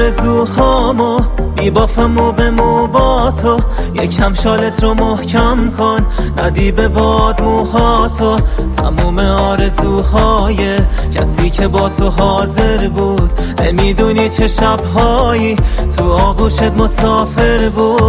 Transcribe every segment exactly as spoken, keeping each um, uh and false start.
آرزوهامو میبافم و به مو با تو، یکم شالت رو محکم کن ندی به باد موهاتو. تموم آرزوهای کسی که با تو حاضر بود، نمیدونی چه شبهایی تو آغوشت مسافر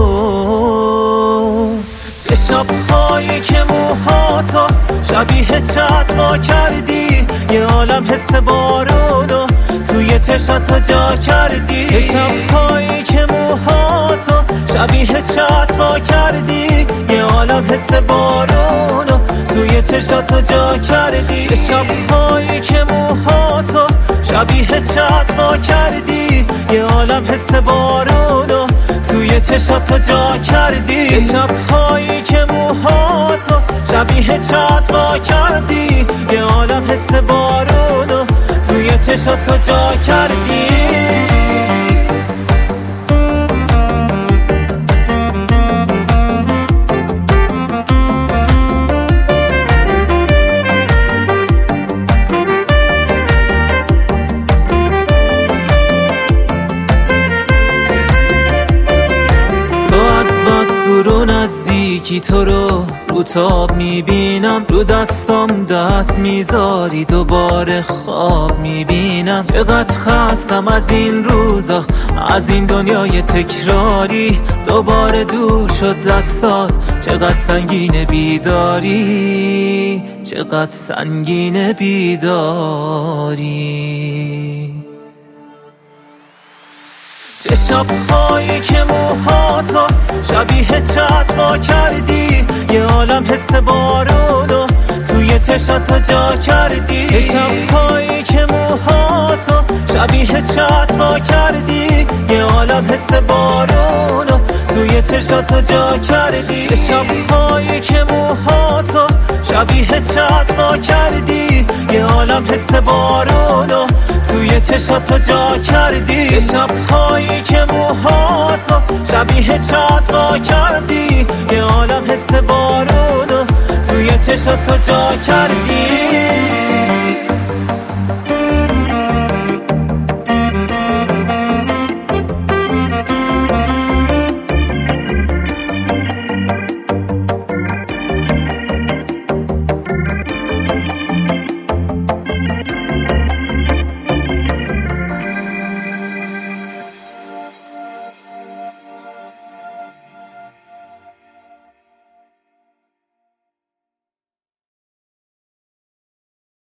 بود. چه شبهایی که موهاتو شبیه چتما کردی، یه عالم حس بارونو توی چشاتو جا کردی. چه شبهایی که موهاتو شبیه چتما کردی، یه عالم حس بارونو توی چشاتو جا کردی. چه شبهایی که موهاتو شبیه چتما کردی، یه عالم حس بارونو توی چشاتو جا کردی. چه شبهایی که موهاتو شبیه چتما کردی، یه عالم حس بارونو توی چشاتو جا کردی. رو نزدیکی تو رو رو تاب میبینم، رو دستام دست میذاری دوباره خواب میبینم. چقدر خستم از این روزا، از این دنیای تکراری، دوباره دور شد دستات. چقدر سنگین بیداری، چقدر سنگین بیداری. چه شبهایی که موهاتو شبیه چتما کردی، یه عالم حس بارونو توی چشاتو جا کردی. چه شبهایی که موهاتو شبیه چتما کردی، یه عالم حس بارونو توی چشاتو جا کردی. چه شبهایی که موهاتو شبیه چتما کردی، یه عالم حس بارونو توی چشاتو جا کردی. چه شبهایی که موهاتو شبیه چتما کردی، یه عالم حس بارونو توی چشاتو جا کردی.